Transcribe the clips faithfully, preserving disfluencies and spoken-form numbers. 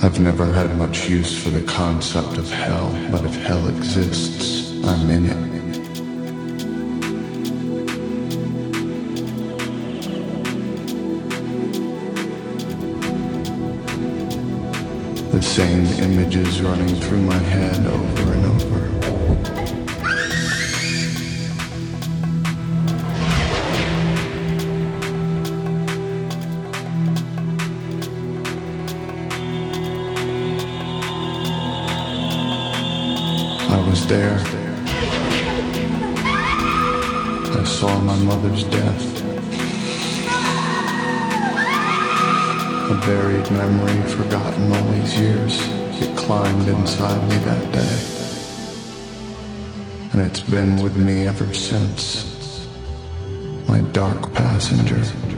I've never had much use for the concept of hell, but if hell exists, I'm in it. The same images running through my head over and over. I was there. I saw my mother's death. A buried memory forgotten all these years. It climbed inside me that day. And it's been with me ever since. My dark passenger.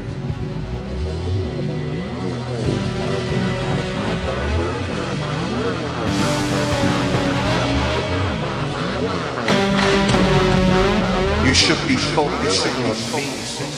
You should be focusing on me.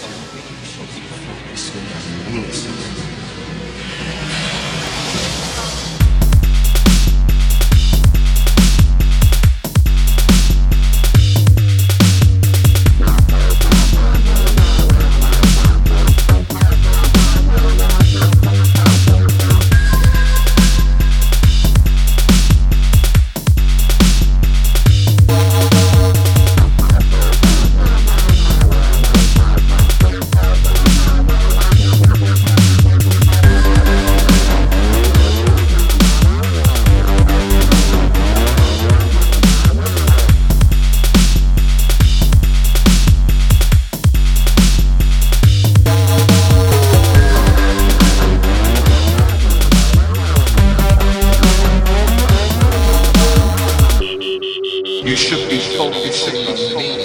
You should be focusing on me.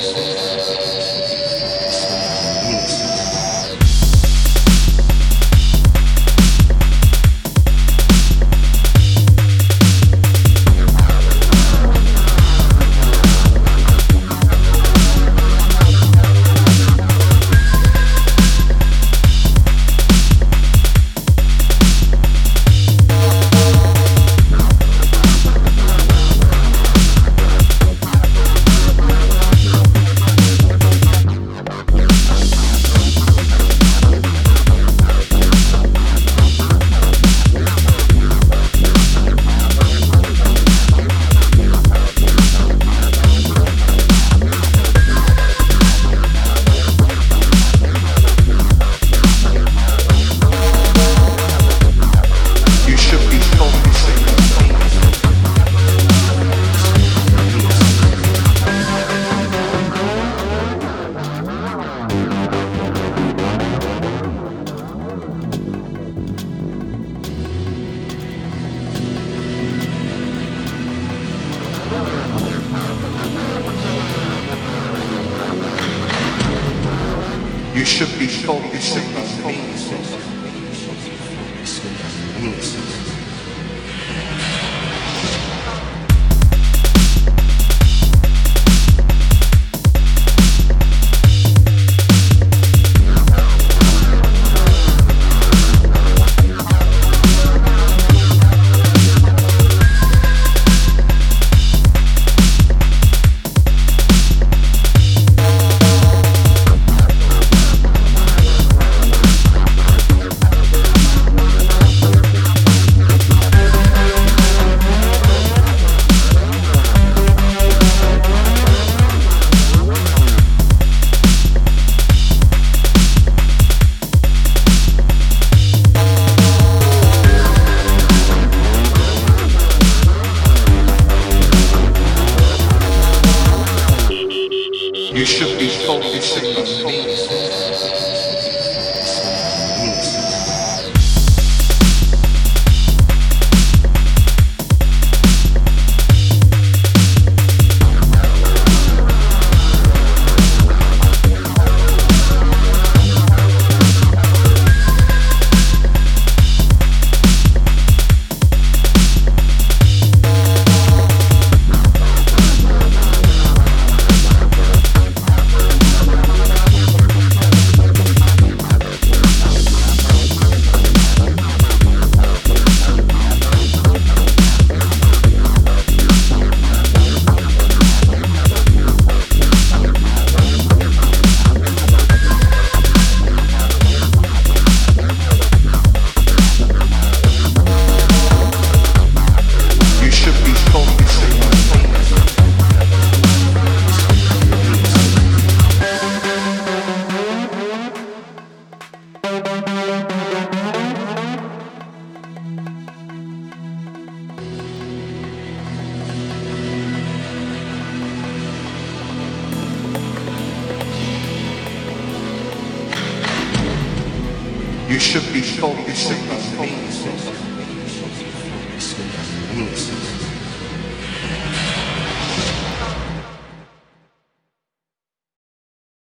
You should be focusing on me. You should be focusing on me. You should be focusing on me.